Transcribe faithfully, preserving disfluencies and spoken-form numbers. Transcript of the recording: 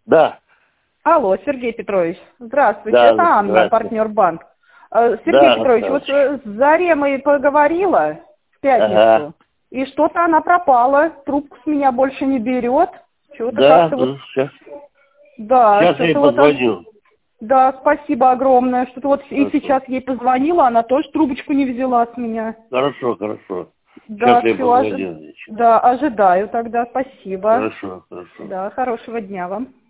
Да. Алло, Сергей Петрович, здравствуйте, Да, это Анна, здравствуйте. партнер банк. Э, Сергей Да, Петрович, вот здравствуйте. э, с Заремой поговорила в Ага. пятницу, и что-то она пропала, трубку с меня больше не берет, что-то Да, как-то вот, ну, сейчас, да, сейчас я ей что-то вот он, позвоню. да, спасибо огромное, что-то вот и Хорошо. сейчас ей позвонила, она тоже трубочку не взяла с меня. Хорошо, хорошо. Сейчас Да, я ей все, позвоню. Значит. да, ожидаю тогда, спасибо. Хорошо, хорошо. Да, хорошего дня вам.